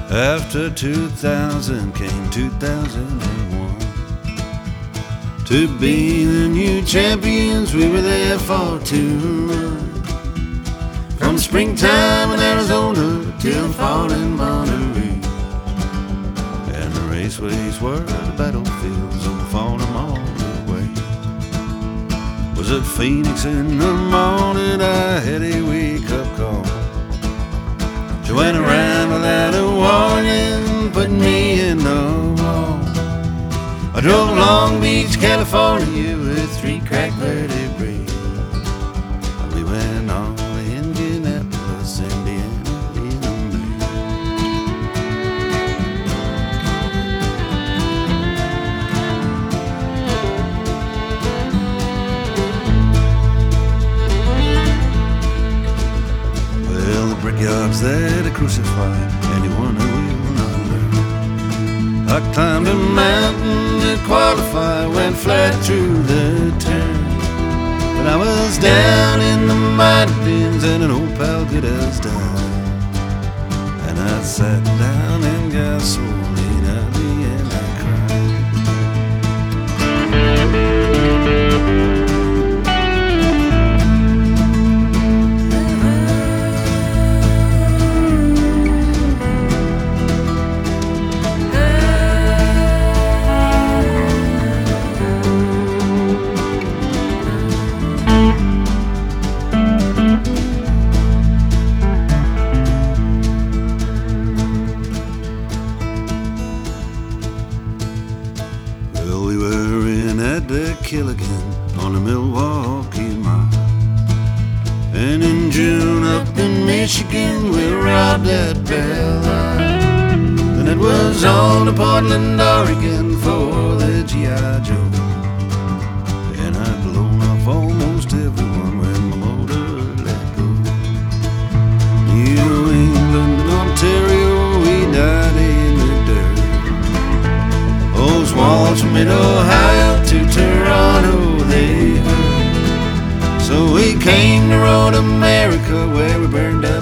After 2000 came 2001. To be the new champions, we were there for 2 months. From springtime in Arizona till fall in Monterey. And the raceways were the battlefields on Farnham all the way. Was at Phoenix in the morning, I had a wake-up call. She went around without a warning, put me in the wall. I drove Long Beach, California with 3 cracked vertebrae. We went on to Indianapolis, Indiana, in May. Well, the brickyard's there to crucify anyone who will not learn. I climbed a mountain to qualify, went flat through the turn. But I was down in the mountains and an old pal good as died. And I sat down and got so late at the end I cried. Well, we were in at the Killigan on the Milwaukee Mile. And in June up in Michigan we robbed at Belle Isle. Then it was on to Portland, Oregon for the G.I. Joe. And I'd blown off almost everyone when my motor let go. New England and Ontario, we died in the dirt. Those walls from mid-Ohio to Toronto, they hurt. So we came to Road America where we burned up